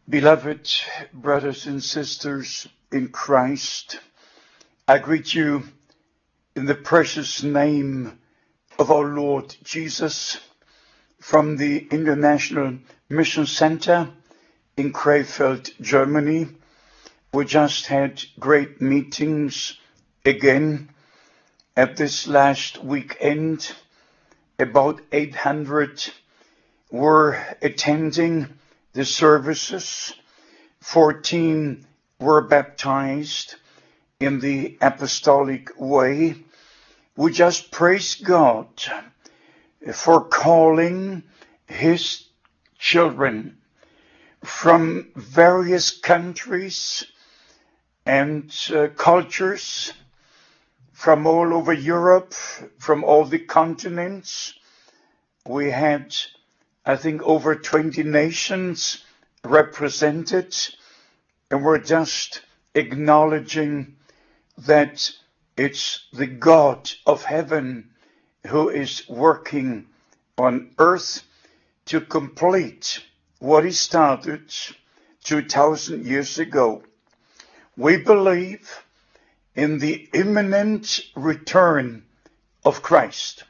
Beloved brothers and sisters in Christ, I greet you in the precious name of our Lord Jesus from the International Mission Center in Krefeld, Germany. We just had great meetings again at this last weekend. About 800 were attending the services. 14 were baptized in the apostolic way. We just praise God for calling His children from various countries and cultures, from all over Europe, from all the continents. We had, I think, over 20 nations represented, and we're just acknowledging that it's the God of heaven who is working on earth to complete what He started 2,000 years ago. We believe in the imminent return of Christ.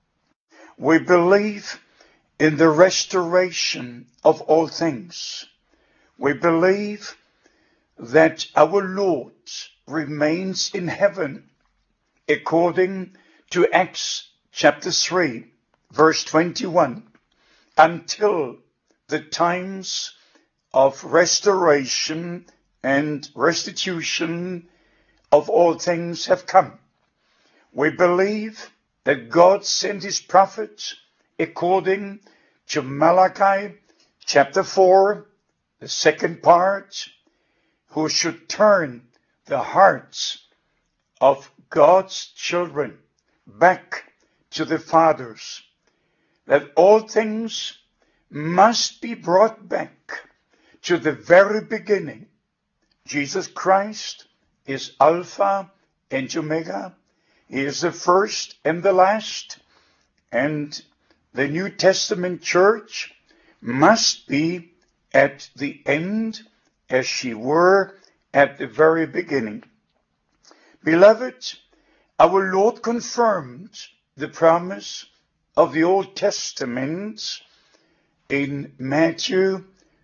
We believe in the restoration of all things. We believe that our Lord remains in heaven according to Acts chapter 3, verse 21, until the times of restoration and restitution of all things have come. We believe that God sent His prophets according to Malachi chapter 4, the second part, who should turn the hearts of God's children back to the fathers, that all things must be brought back to the very beginning. Jesus Christ is Alpha and Omega. He is the first and the last, and the New Testament church must be at the end as she were at the very beginning. Beloved, our Lord confirmed the promise of the Old Testament in Matthew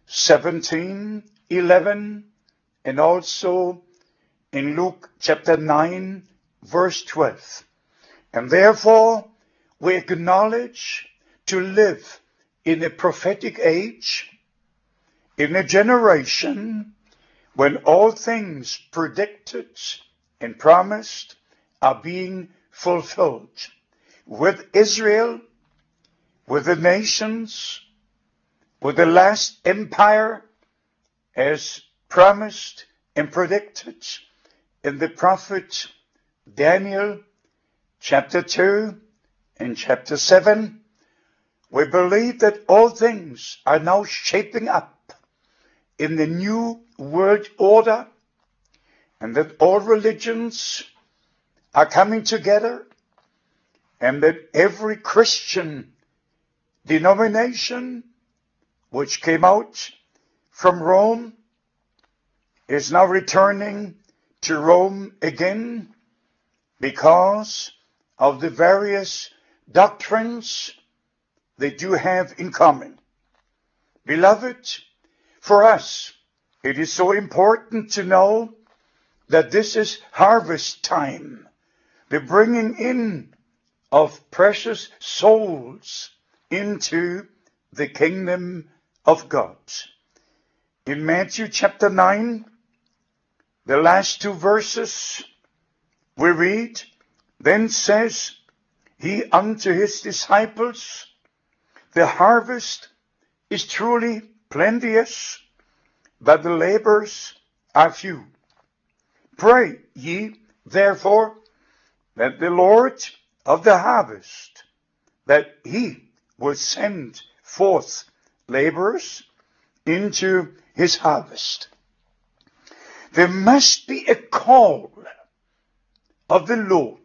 17:11, and also in Luke chapter 9, verse 12. And therefore, we acknowledge to live in a prophetic age, in a generation when all things predicted and promised are being fulfilled. With Israel, with the nations, with the last empire, as promised and predicted in the prophet Daniel chapter 2 and chapter 7, we believe that all things are now shaping up in the new world order, and that all religions are coming together, and that every Christian denomination which came out from Rome is now returning to Rome again because of the various doctrines they do have in common. Beloved, for us, it is so important to know that this is harvest time, the bringing in of precious souls into the kingdom of God. In Matthew chapter 9, the last two verses, we read, Then says He unto His disciples, The harvest is truly plenteous, but the laborers are few. Pray ye, therefore, that the Lord of the harvest, that He will send forth laborers into His harvest. There must be a call of the Lord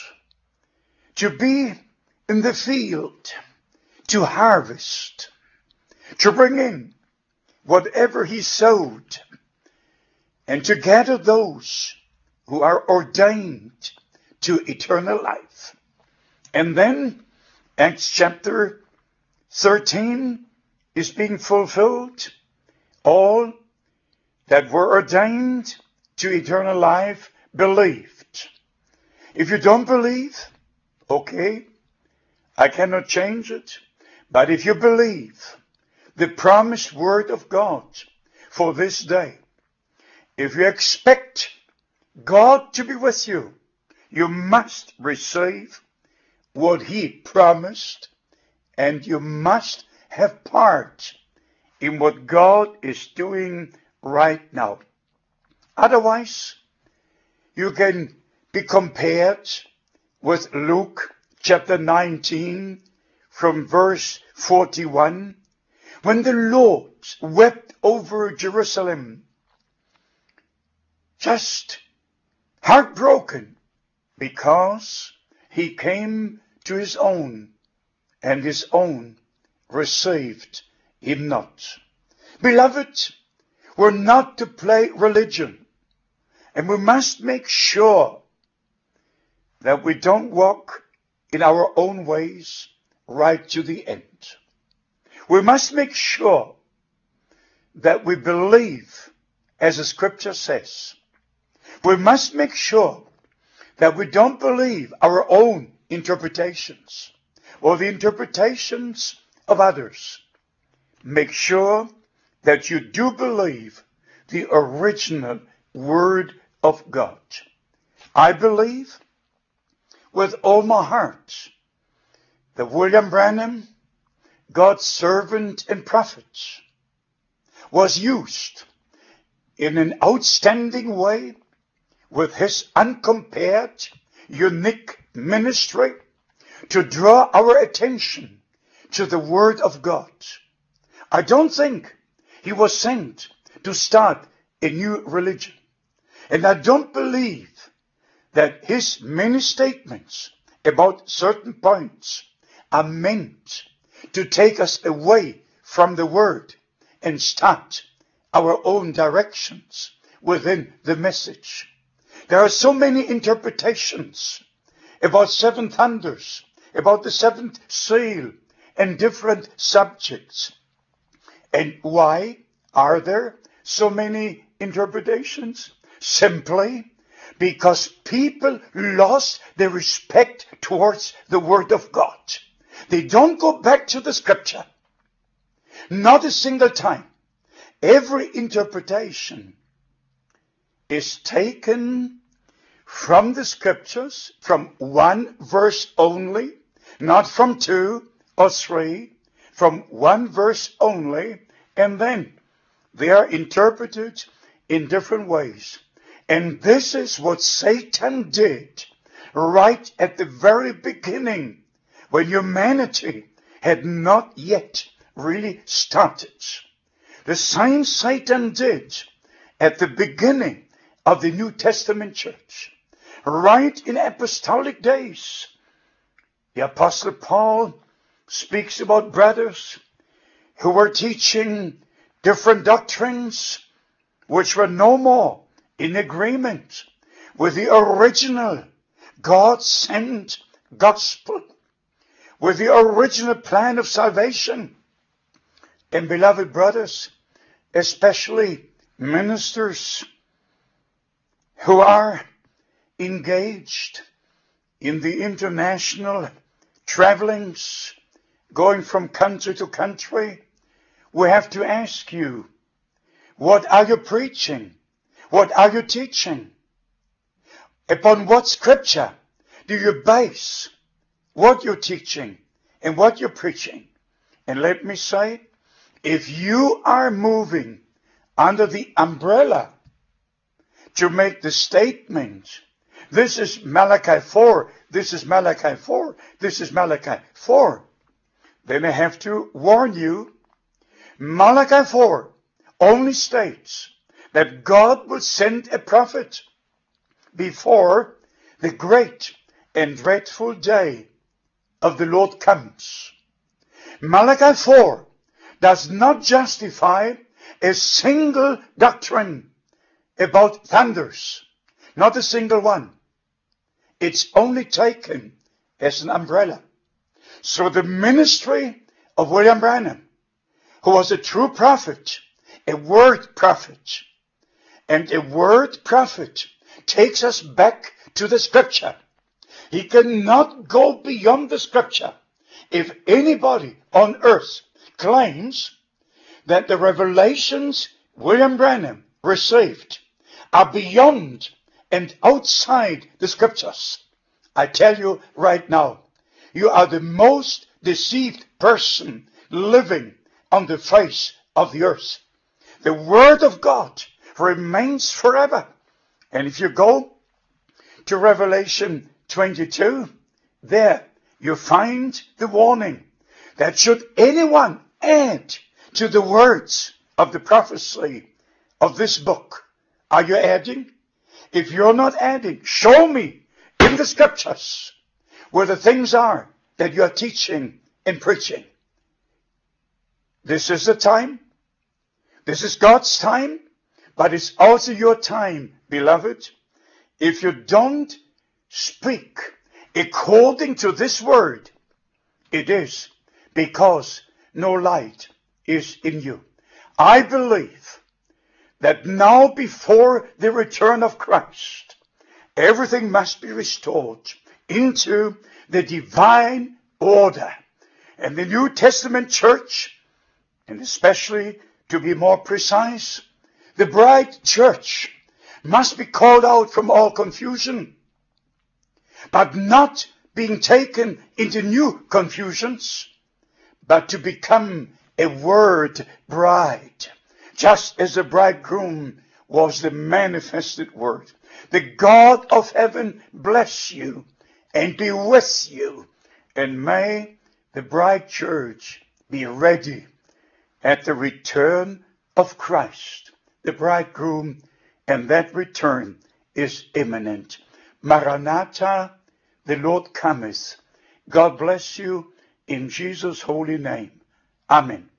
to be in the field, to harvest, to bring in whatever he sowed, and to gather those who are ordained to eternal life. And then Acts chapter 13 is being fulfilled. All that were ordained to eternal life believed. If you don't believe, okay, I cannot change it. But if you believe the promised word of God for this day, if you expect God to be with you, you must receive what he promised, and you must have part in what God is doing right now. Otherwise, you can be compared with Luke chapter 19 from verse 41, when the Lord wept over Jerusalem, just heartbroken, because he came to his own, and his own received him not. Beloved, we're not to play religion, and we must make sure that we don't walk in our own ways right to the end. We must make sure that we believe as the scripture says. We must make sure that we don't believe our own interpretations or the interpretations of others. Make sure that you do believe the original word of God. I believe with all my heart that William Branham, God's servant and prophet, was used in an outstanding way with his uncompared, unique ministry to draw our attention to the Word of God. I don't think he was sent to start a new religion. And I don't believe that his many statements about certain points are meant to take us away from the Word and start our own directions within the message. There are so many interpretations about seven thunders, about the seventh seal, and different subjects. And why are there so many interpretations? Simply because people lost their respect towards the Word of God. They don't go back to the Scripture. Not a single time. Every interpretation is taken from the Scriptures, from one verse only, not from two or three, from one verse only, and then they are interpreted in different ways. And this is what Satan did right at the very beginning, when humanity had not yet really started. The same Satan did at the beginning of the New Testament church, right in apostolic days. The Apostle Paul speaks about brothers who were teaching different doctrines which were no more in agreement with the original God-sent gospel, with the original plan of salvation. And beloved brothers, especially ministers who are engaged in the international travelings, going from country to country, we have to ask you, what are you preaching? What are you teaching? Upon what scripture do you base what you're teaching and what you're preaching? And let me say, if you are moving under the umbrella to make the statement, this is Malachi 4, this is Malachi 4, this is Malachi 4, then I have to warn you, Malachi 4 only states that God will send a prophet before the great and dreadful day of the Lord comes. Malachi 4 does not justify a single doctrine about thunders. Not a single one. It's only taken as an umbrella. So the ministry of William Branham, who was a true prophet, a word prophet, and a word prophet takes us back to the scripture. He cannot go beyond the scripture. If anybody on earth claims that the revelations William Branham received are beyond and outside the scriptures, I tell you right now, you are the most deceived person living on the face of the earth. The word of God remains forever. And if you go to Revelation 22, there you find the warning that should anyone add to the words of the prophecy of this book, are you adding? If you're not adding, show me in the scriptures where the things are that you are teaching and preaching. This is the time. This is God's time, but it's also your time, beloved. If you don't speak according to this word, it is because no light is in you. I believe that now before the return of Christ, everything must be restored into the divine order. And the New Testament church, and especially to be more precise, the bride church must be called out from all confusion, but not being taken into new confusions, but to become a word bride, just as the bridegroom was the manifested word. The God of heaven bless you and be with you, and may the bride church be ready at the return of Christ, the bridegroom, and that return is imminent. Maranatha, the Lord cometh. God bless you in Jesus' holy name. Amen.